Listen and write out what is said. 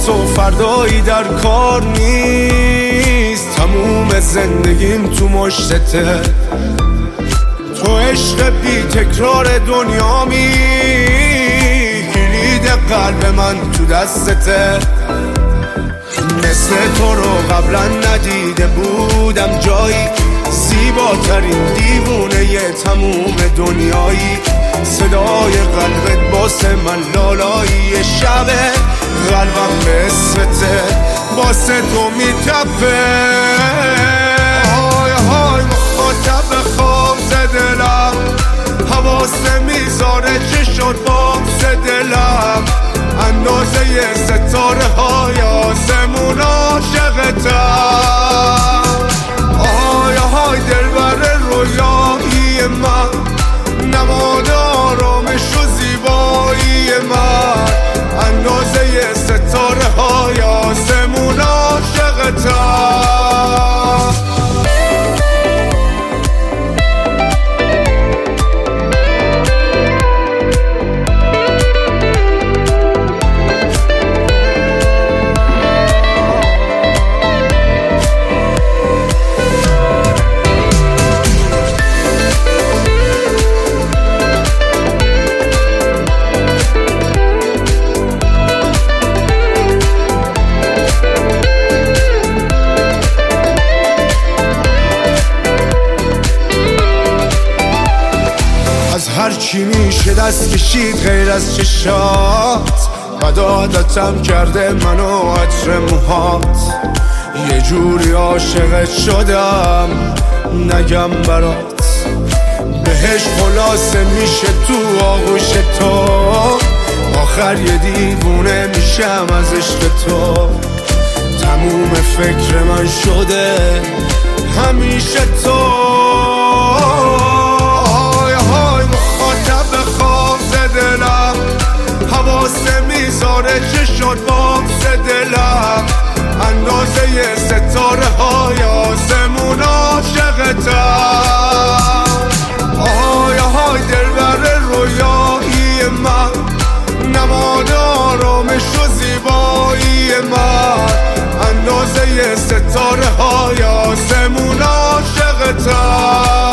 امروز و فردایی در کار نیست، تموم زندگیم تو مشتته. تو عشق بی تکرار دنیامی، کلید قلب من تو دستته. مثل تو رو قبلا ندیده بودم جایی، زیباترین دیوونه تموم دنیایی. صدای قلبت باسه من لالایی شبه، قلبم به اسمته باسه تو میتپه. های های مخاطب خواب دلم، حواس نمیذاره چه شد باز دلم. اندازه ستاره های آسمون عاشقتم. آهای های دلبر رویایی من، نماد آرامش و زیبایی من. اندازه ستاره های آسمون عاشقتم. هرچی میشه دست کشید غیر از چشات، بد عادتم کرده منو عطر موهات. یه جوری عاشقت شدم نگم برات، بهش خلاصه میشه تو آغوش تو. آخر یه دیوونه میشم از عشق تو، تموم فکر من شده همیشه تو. دلم حواس نمیذاره چه شد باز دلم. اندازه ستاره های آسمون عاشقتم. آهای های دلبر رویایی من، نماد آرامش و زیبایی من. اندازه ستاره های آسمون عاشقتم.